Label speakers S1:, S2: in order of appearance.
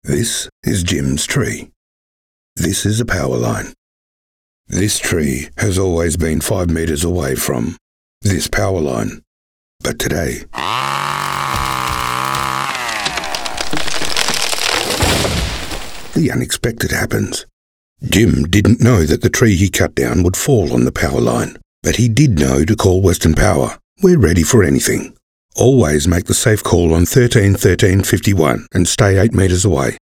S1: This is Jim's tree. This is a power line. This tree has always been 5 metres away from this power line. But today, the unexpected happens. Jim didn't know that the tree he cut down would fall on the power line, but he did know to call Western Power. We're ready for anything. Always make the safe call on 13 13 51 and stay 8 metres away.